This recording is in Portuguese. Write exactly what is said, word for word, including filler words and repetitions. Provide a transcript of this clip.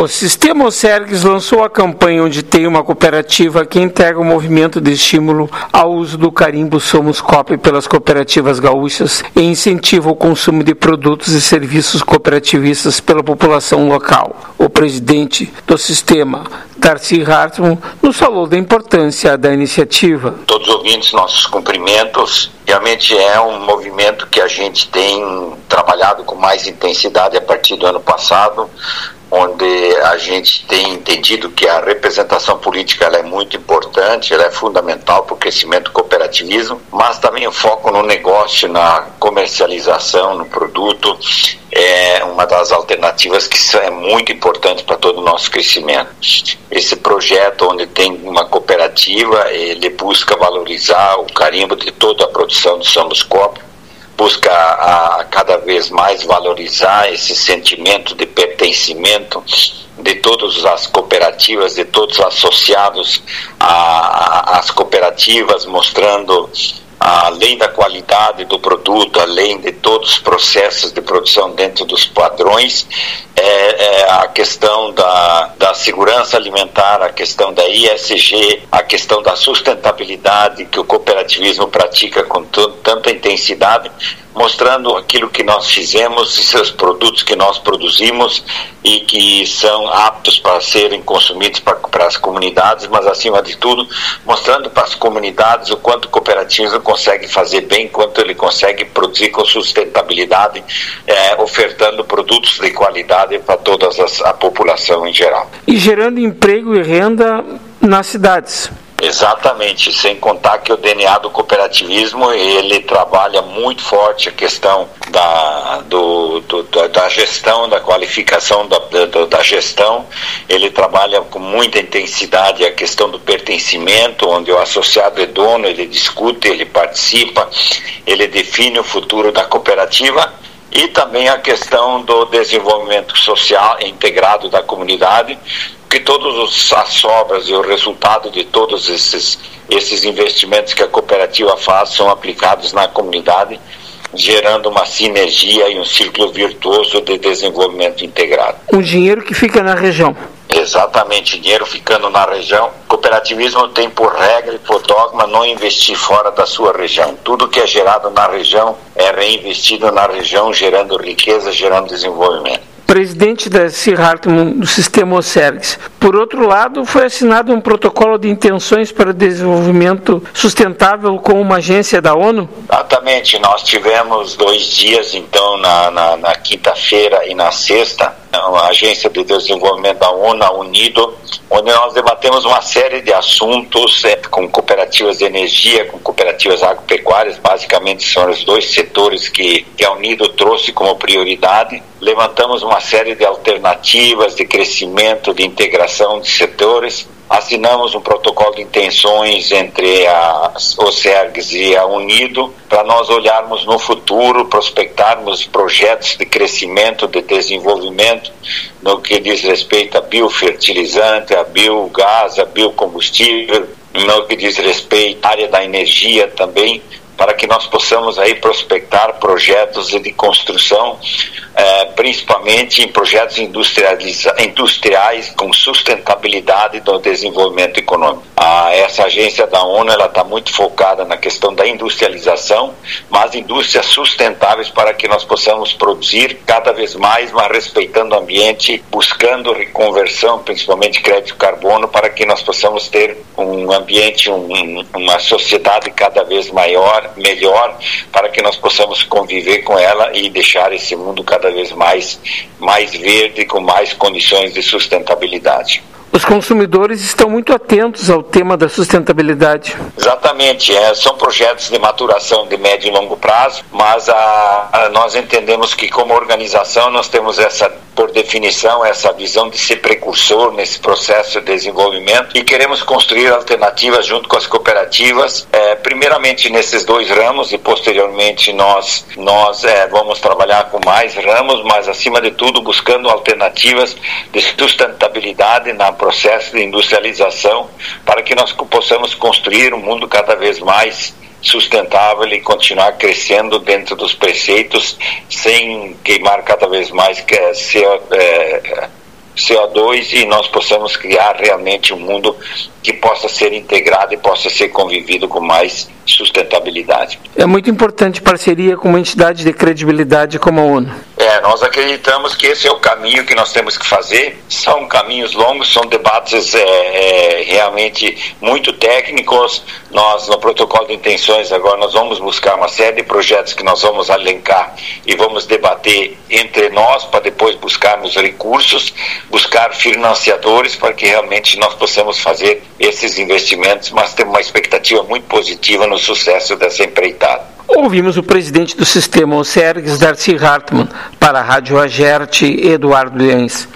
O Sistema Osergues lançou a campanha onde tem uma cooperativa que integra o movimento de estímulo ao uso do carimbo Somos Coop pelas cooperativas gaúchas e incentiva o consumo de produtos e serviços cooperativistas pela população local. O presidente do sistema, Darcy Hartmann, nos falou da importância da iniciativa. Todos os ouvintes, nossos cumprimentos. Realmente é um movimento que a gente tem trabalhado com mais intensidade a partir do ano passado, onde a gente tem entendido que a representação política ela é muito importante, ela é fundamental para o crescimento do cooperativismo, mas também o foco no negócio, na comercialização, no produto, é uma das alternativas que é muito importante para todo o nosso crescimento. Esse projeto, onde tem uma cooperativa, ele busca valorizar o carimbo de toda a produção do Somos Coop, busca a, a cada vez mais valorizar esse sentimento de pertencimento de todas as cooperativas, de todos os associados às cooperativas, mostrando, além da qualidade do produto, além de todos os processos de produção dentro dos padrões, é, é a questão da, da segurança alimentar, a questão da I S G, a questão da sustentabilidade que o cooperativismo pratica com t- tanta intensidade, mostrando aquilo que nós fizemos e seus produtos que nós produzimos e que são aptos para serem consumidos para, para as comunidades, mas acima de tudo, mostrando para as comunidades o quanto o cooperativismo consegue fazer bem, quanto ele consegue produzir com sustentabilidade, é, ofertando produtos de qualidade para toda a população em geral. E gerando emprego e renda nas cidades. Exatamente, sem contar que o D N A do cooperativismo, ele trabalha muito forte a questão da, do, do, da gestão, da qualificação da, da, da gestão, ele trabalha com muita intensidade a questão do pertencimento, onde o associado é dono, ele discute, ele participa, ele define o futuro da cooperativa, e também a questão do desenvolvimento social integrado da comunidade, que todas as sobras e o resultado de todos esses, esses investimentos que a cooperativa faz são aplicados na comunidade, gerando uma sinergia e um círculo virtuoso de desenvolvimento integrado. O dinheiro que fica na região. Exatamente, dinheiro ficando na região. O cooperativismo tem por regra e por dogma não investir fora da sua região. Tudo que é gerado na região é reinvestido na região, gerando riqueza, gerando desenvolvimento. Presidente da C. Hartmann do Sistema Osergues. Por outro lado, foi assinado um protocolo de intenções para o desenvolvimento sustentável com uma agência da ONU? Exatamente, nós tivemos dois dias, então, na, na, na quinta-feira e na sexta, a Agência de Desenvolvimento da ONU, a UNIDO, onde nós debatemos uma série de assuntos é, com cooperativas de energia, com cooperativas agropecuárias, basicamente são os dois setores que, que a UNIDO trouxe como prioridade. Levantamos uma série de alternativas de crescimento, de integração de setores. Assinamos um protocolo de intenções entre a Osergues e a Unido para nós olharmos no futuro, prospectarmos projetos de crescimento, de desenvolvimento no que diz respeito a biofertilizante, a biogás, a biocombustível, no que diz respeito à área da energia também, para que nós possamos aí prospectar projetos de construção, eh, principalmente em projetos industriais com sustentabilidade do desenvolvimento econômico. Ah, essa agência da ONU ela está muito focada na questão da industrialização, mas indústrias sustentáveis para que nós possamos produzir cada vez mais, mas respeitando o ambiente, buscando reconversão, principalmente crédito carbono, para que nós possamos ter um ambiente, um, uma sociedade cada vez maior, melhor, para que nós possamos conviver com ela e deixar esse mundo cada vez mais, mais verde, com mais condições de sustentabilidade. Os consumidores estão muito atentos ao tema da sustentabilidade. Exatamente, é, são projetos de maturação de médio e longo prazo, mas a, a, nós entendemos que como organização nós temos essa, por definição, essa visão de ser precursor nesse processo de desenvolvimento e queremos construir alternativas junto com as cooperativas, é, primeiramente nesses dois ramos e posteriormente nós, nós é, vamos trabalhar com mais ramos, mas acima de tudo buscando alternativas de sustentabilidade na processo de industrialização para que nós possamos construir um mundo cada vez mais sustentável e continuar crescendo dentro dos preceitos sem queimar cada vez mais C C O dois e nós possamos criar realmente um mundo que possa ser integrado e possa ser convivido com mais sustentabilidade. É muito importante parceria com uma entidade de credibilidade como a ONU. É, nós acreditamos que esse é o caminho que nós temos que fazer. São caminhos longos, são debates é, é, realmente muito técnicos. Nós, no protocolo de intenções, agora nós vamos buscar uma série de projetos que nós vamos elencar e vamos debater entre nós para depois buscarmos recursos, buscar financiadores para que realmente nós possamos fazer esses investimentos, mas temos uma expectativa muito positiva no sucesso dessa empreitada. Ouvimos o presidente do sistema OCERGS, Darcy Hartmann, para a Rádio Agerte, Eduardo Leães.